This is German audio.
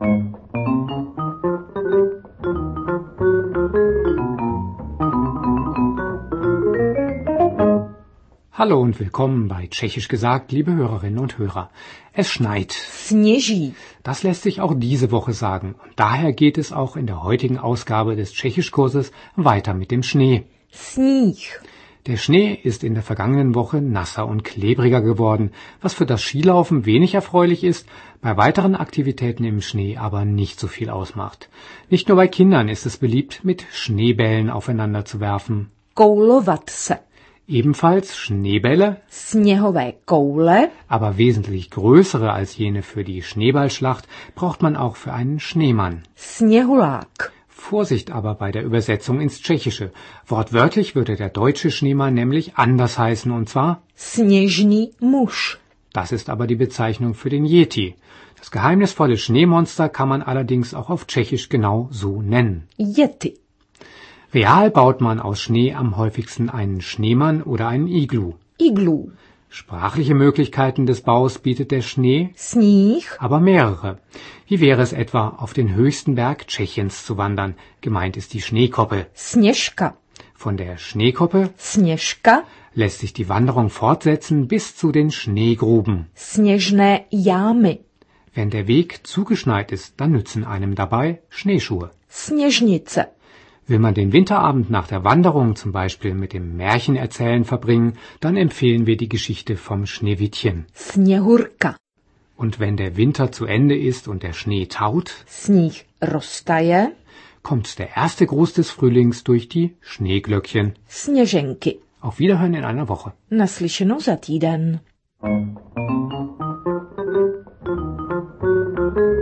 Hallo und willkommen bei Tschechisch gesagt, liebe Hörerinnen und Hörer. Es schneit. Sněží. Das lässt sich auch diese Woche sagen. Und daher geht es auch in der heutigen Ausgabe des Tschechischkurses weiter mit dem Schnee. Sníh. Der Schnee ist in der vergangenen Woche nasser und klebriger geworden, was für das Skilaufen wenig erfreulich ist, bei weiteren Aktivitäten im Schnee aber nicht so viel ausmacht. Nicht nur bei Kindern ist es beliebt, mit Schneebällen aufeinander zu werfen. Koulovat se. Ebenfalls Schneebälle, Sněhové koule. aber wesentlich größere als jene für die Schneeballschlacht, braucht man auch für einen Schneemann. Sněhulák. Vorsicht aber bei der Übersetzung ins Tschechische. Wortwörtlich würde der deutsche Schneemann nämlich anders heißen, und zwar Sněžný muž. Das ist aber die Bezeichnung für den Yeti. Das geheimnisvolle Schneemonster kann man allerdings auch auf Tschechisch genau so nennen. Yeti. Real baut man aus Schnee am häufigsten einen Schneemann oder einen Iglu. Iglu. Sprachliche Möglichkeiten des Baus bietet der Schnee, Sníh. aber mehrere. Wie wäre es etwa, auf den höchsten Berg Tschechiens zu wandern? Gemeint ist die Schneekoppe. Sněžka. Von der Schneekoppe Sněžka. lässt sich die Wanderung fortsetzen bis zu den Schneegruben. Sněžné jámy. Wenn der Weg zugeschneit ist, dann nützen einem dabei Schneeschuhe. Sněžnice. Will man den Winterabend nach der Wanderung zum Beispiel mit dem Märchenerzählen verbringen, dann empfehlen wir die Geschichte vom Schneewittchen. Sněhurka. Und wenn der Winter zu Ende ist und der Schnee taut, Sníh roztaje. kommt der erste Gruß des Frühlings durch die Schneeglöckchen. Sněženky. Auf Wiederhören in einer Woche. Naslyšenou za týden.